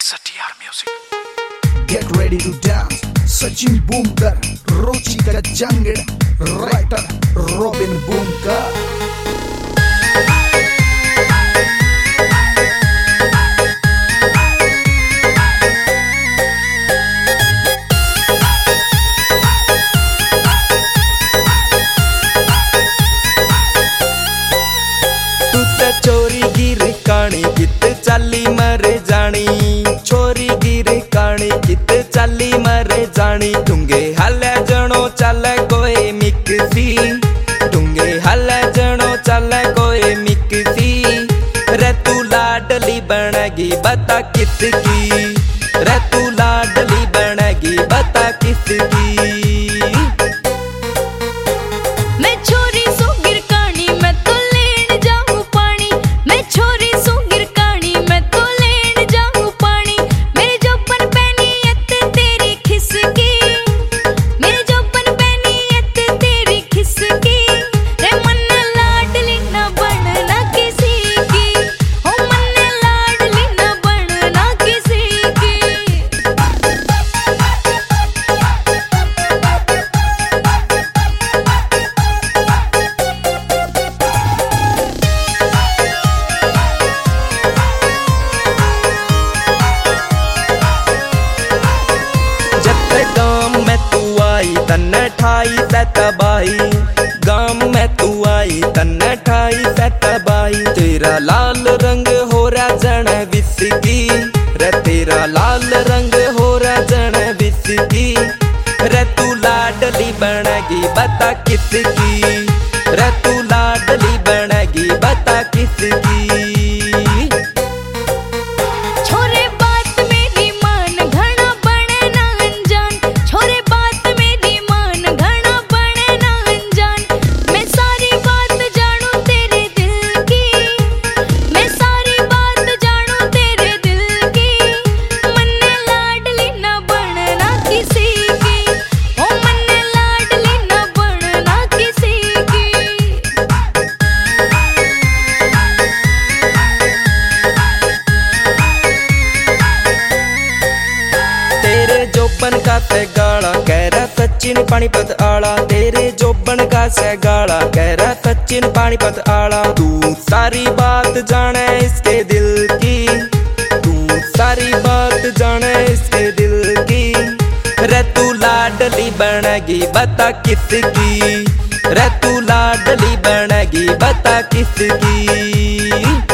It's a TR music. Get ready to dance. Sachin Boomkar, Rochika Jangid, writer Robin Boomkar. चोरी गिर काणी कित चाली मरे जानी, छोरी गिर काणी कित चाली मरे जानी। डूंगे हाले जनो चले कोई मिक्सी, डूंगे हाले जनो चले कोई मिक्सी। रे तू लाडली बनेगी बता किसकी, रे तू लाडली बनेगी बता किसकी। तन्ने ठाई सतबाई, गाम में तू आई तन्ने ठाई सतबाई। तेरा लाल रंग हो रहा जन विस्की, रे तेरा लाल रंग हो रहा जन विस्की। रे तू लाडली बनेगी बता किसकी, रे तू लाडली बनेगी बता किसकी। जोबन का से गाला कह रहा सचिन पानीपत आला, तेरे जोबन का से गाला कह रहा सचिन पानीपत आला। तू सारी बात जाने इसके दिल की, तू सारी बात जाने इसके दिल की। रे तू लाडली बनेगी बता किसकी, रे तू लाडली बनेगी बता किसकी।